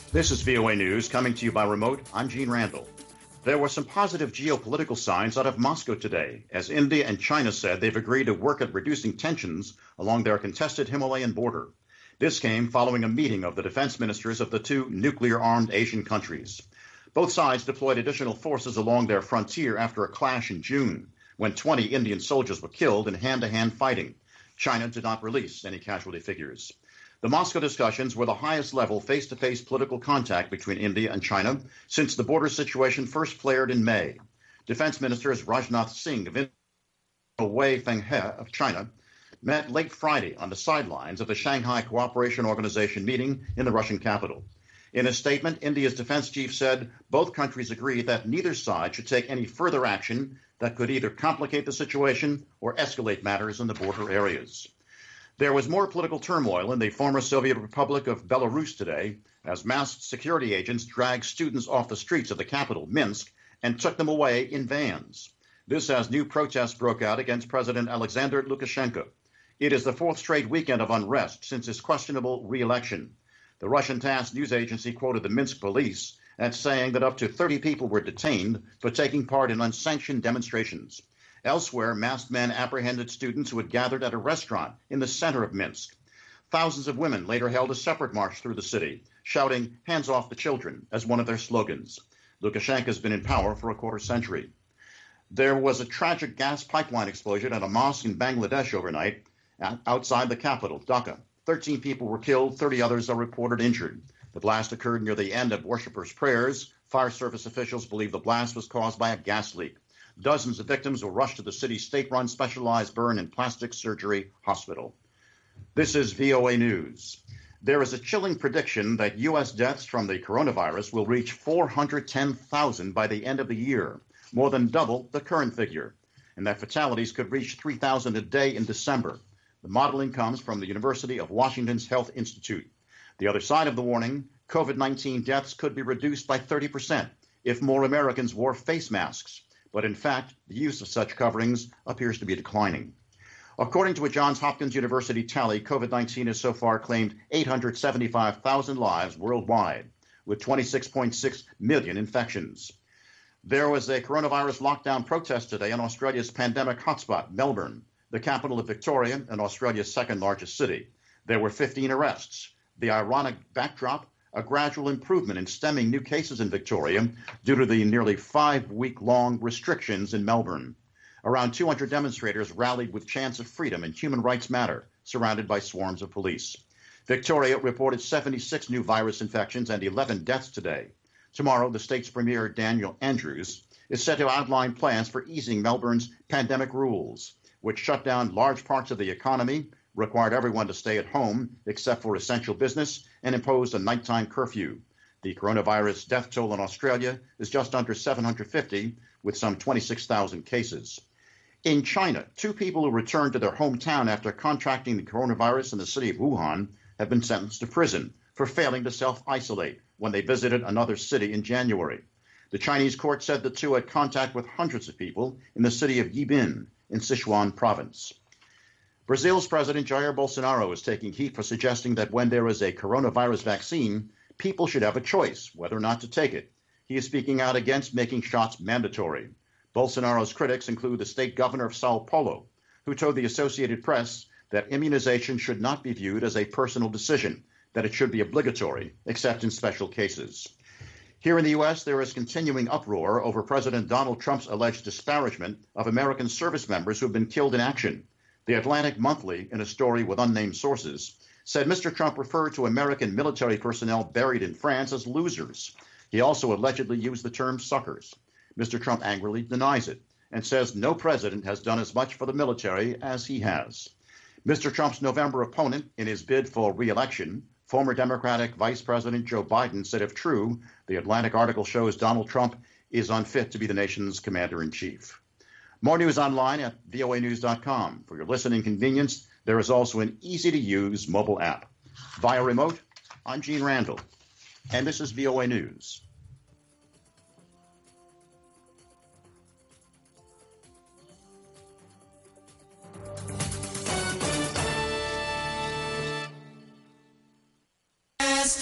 This is VOA News coming to you by remote. I'm Gene Randall. There were some positive geopolitical signs out of Moscow today, as India and China said they've agreed to work at reducing tensions along their contested Himalayan border. This came following a meeting of the defense ministers of the two nuclear-armed Asian countries. Both sides deployed additional forces along their frontier after a clash in June, when 20 Indian soldiers were killed in hand-to-hand fighting. China did not release any casualty figures. The Moscow discussions were the highest level face-to-face political contact between India and China since the border situation first flared in May. Defense Ministers Rajnath Singh of India and Wei Fenghe of China met late Friday on the sidelines of the Shanghai Cooperation Organization meeting in the Russian capital. In a statement, India's defense chief said both countries agreed that neither side should take any further action that could either complicate the situation or escalate matters in the border areas. There was more political turmoil in the former Soviet Republic of Belarus today as masked security agents dragged students off the streets of the capital, Minsk, and took them away in vans. This as new protests broke out against President Alexander Lukashenko. It is the fourth straight weekend of unrest since his questionable re-election. The Russian TASS news agency quoted the Minsk police as saying that up to 30 people were detained for taking part in unsanctioned demonstrations. Elsewhere, masked men apprehended students who had gathered at a restaurant in the center of Minsk. Thousands of women later held a separate march through the city, shouting, "Hands off the children," as one of their slogans. Lukashenko has been in power for a quarter century. There was a tragic gas pipeline explosion at a mosque in Bangladesh overnight outside the capital, Dhaka. 13 people were killed, 30 others are reported injured. The blast occurred near the end of worshippers' prayers. Fire service officials believe the blast was caused by a gas leak. Dozens of victims were rushed to the city's state-run specialized burn and plastic surgery hospital. This is VOA News. There is a chilling prediction that U.S. deaths from the coronavirus will reach 410,000 by the end of the year, more than double the current figure, and that fatalities could reach 3,000 a day in December. The modeling comes from the University of Washington's Health Institute. The other side of the warning, COVID-19 deaths could be reduced by 30% if more Americans wore face masks. But in fact, the use of such coverings appears to be declining. According to a Johns Hopkins University tally, COVID-19 has so far claimed 875,000 lives worldwide, with 26.6 million infections. There was a coronavirus lockdown protest today in Australia's pandemic hotspot, Melbourne, the capital of Victoria and Australia's second largest city. There were 15 arrests. The ironic backdrop, a gradual improvement in stemming new cases in Victoria due to the nearly 5-week-long restrictions in Melbourne. Around 200 demonstrators rallied with chants of freedom and human rights matter, surrounded by swarms of police. Victoria reported 76 new virus infections and 11 deaths today. Tomorrow, the state's Premier, Daniel Andrews, is set to outline plans for easing Melbourne's pandemic rules, which shut down large parts of the economy, required everyone to stay at home except for essential business, and imposed a nighttime curfew. The coronavirus death toll in Australia is just under 750, with some 26,000 cases. In China, 2 people who returned to their hometown after contracting the coronavirus in the city of Wuhan have been sentenced to prison for failing to self-isolate when they visited another city in January. The Chinese court said the 2 had contact with hundreds of people in the city of Yibin in Sichuan province. Brazil's President Jair Bolsonaro is taking heat for suggesting that when there is a coronavirus vaccine, people should have a choice whether or not to take it. He is speaking out against making shots mandatory. Bolsonaro's critics include the state governor of Sao Paulo, who told the Associated Press that immunization should not be viewed as a personal decision, that it should be obligatory, except in special cases. Here in the U.S., there is continuing uproar over President Donald Trump's alleged disparagement of American service members who have been killed in action. The Atlantic Monthly, in a story with unnamed sources, said Mr. Trump referred to American military personnel buried in France as losers. He also allegedly used the term suckers. Mr. Trump angrily denies it and says no president has done as much for the military as he has. Mr. Trump's November opponent in his bid for re-election, former Democratic Vice President Joe Biden, said if true, the Atlantic article shows Donald Trump is unfit to be the nation's commander-in-chief. More news online at voanews.com. For your listening convenience, there is also an easy-to-use mobile app. Via remote, I'm Gene Randall, and this is VOA News.